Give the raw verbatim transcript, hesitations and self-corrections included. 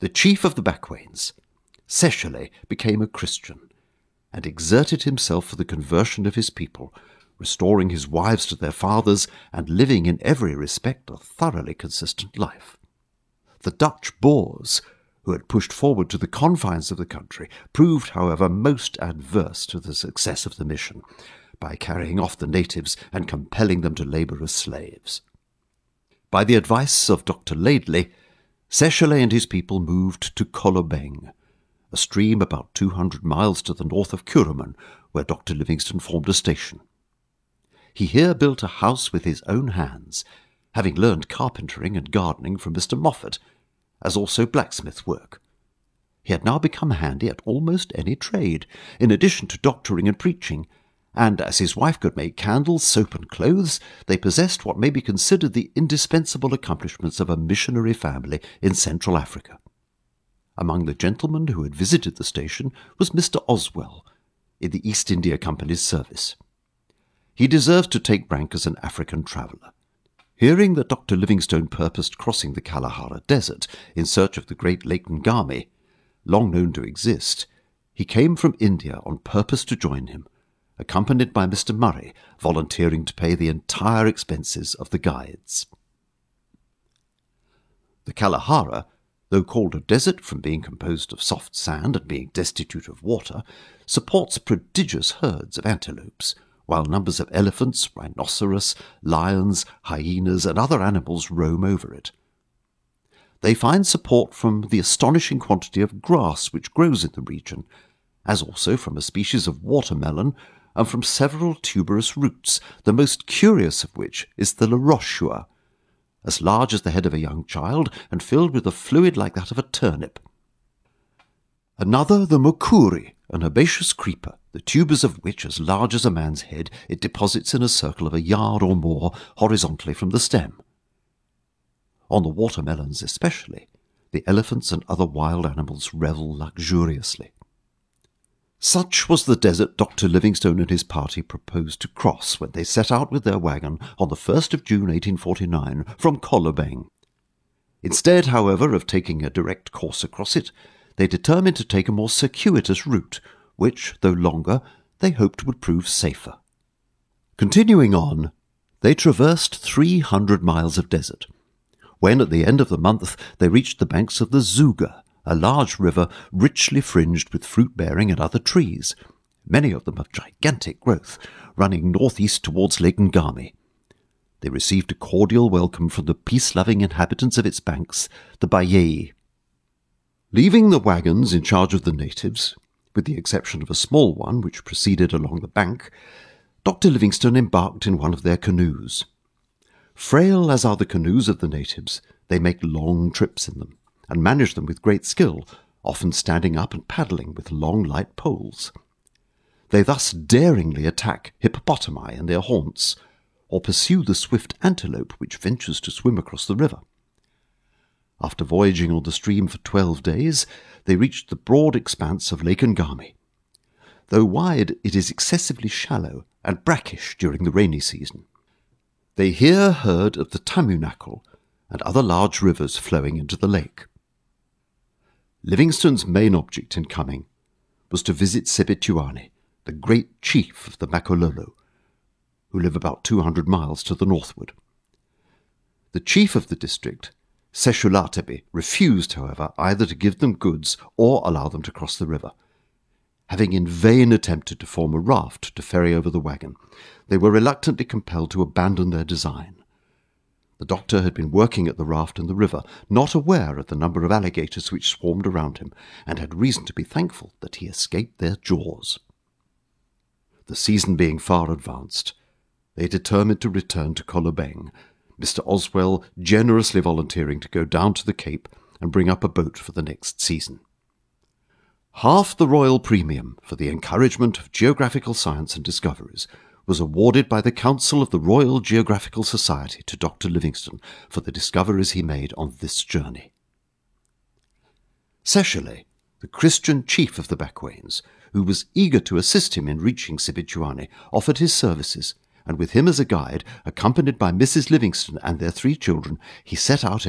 the chief of the Bequains, Séchelet, became a Christian and exerted himself for the conversion of his people, restoring his wives to their fathers and living in every respect a thoroughly consistent life. The Dutch Boers, who had pushed forward to the confines of the country, proved, however, most adverse to the success of the mission, by carrying off the natives and compelling them to labour as slaves. By the advice of Doctor Laidley, Séchelet and his people moved to Kolobeng, a stream about two hundred miles to the north of Kuruman, where Doctor Livingstone formed a station. He here built a house with his own hands, having learned carpentering and gardening from Mister Moffat, as also blacksmith work. He had now become handy at almost any trade, in addition to doctoring and preaching, and as his wife could make candles, soap, and clothes, they possessed what may be considered the indispensable accomplishments of a missionary family in Central Africa. Among the gentlemen who had visited the station was Mister Oswell, in the East India Company's service. He deserved to take rank as an African traveller. Hearing that Doctor Livingstone purposed crossing the Kalahari Desert in search of the great Lake Ngami, long known to exist, he came from India on purpose to join him, accompanied by Mister Murray, volunteering to pay the entire expenses of the guides. The Kalahari, though called a desert from being composed of soft sand and being destitute of water, supports prodigious herds of antelopes, while numbers of elephants, rhinoceros, lions, hyenas, and other animals roam over it. They find support from the astonishing quantity of grass which grows in the region, as also from a species of watermelon and from several tuberous roots, the most curious of which is the larochua, as large as the head of a young child and filled with a fluid like that of a turnip. Another the mokuri, an herbaceous creeper, the tubers of which, as large as a man's head, it deposits in a circle of a yard or more horizontally from the stem. On the watermelons especially, the elephants and other wild animals revel luxuriously. Such was the desert Doctor Livingstone and his party proposed to cross when they set out with their wagon on the first of June eighteen forty-nine from Kolobeng. Instead, however, of taking a direct course across it, they determined to take a more circuitous route, which, though longer, they hoped would prove safer. Continuing on, they traversed three hundred miles of desert, when at the end of the month they reached the banks of the Zuga, a large river richly fringed with fruit-bearing and other trees, many of them of gigantic growth, running northeast towards Lake Ngami. They received a cordial welcome from the peace-loving inhabitants of its banks, the Bayei. Leaving the wagons in charge of the natives, with the exception of a small one which proceeded along the bank, Doctor Livingstone embarked in one of their canoes. Frail as are the canoes of the natives, they make long trips in them, and manage them with great skill, often standing up and paddling with long light poles. They thus daringly attack hippopotami in their haunts, or pursue the swift antelope which ventures to swim across the river. After voyaging on the stream for twelve days, they reached the broad expanse of Lake Ngami. Though wide, it is excessively shallow and brackish during the rainy season. They here heard of the Tamunakal and other large rivers flowing into the lake. Livingstone's main object in coming was to visit Sebituane, the great chief of the Makololo, who live about two hundred miles to the northward. The chief of the district, Seshulatebi, refused, however, either to give them goods or allow them to cross the river. Having in vain attempted to form a raft to ferry over the wagon, they were reluctantly compelled to abandon their design. The doctor had been working at the raft in the river, not aware of the number of alligators which swarmed around him, and had reason to be thankful that he escaped their jaws. The season being far advanced, they determined to return to Kolobeng, Mister Oswell generously volunteering to go down to the Cape and bring up a boat for the next season. Half the royal premium for the encouragement of geographical science and discoveries was awarded by the Council of the Royal Geographical Society to Doctor Livingstone for the discoveries he made on this journey. Séchelet, the Christian chief of the Bequains, who was eager to assist him in reaching Sebituane, offered his services, and with him as a guide, accompanied by Missus Livingstone and their three children, he set out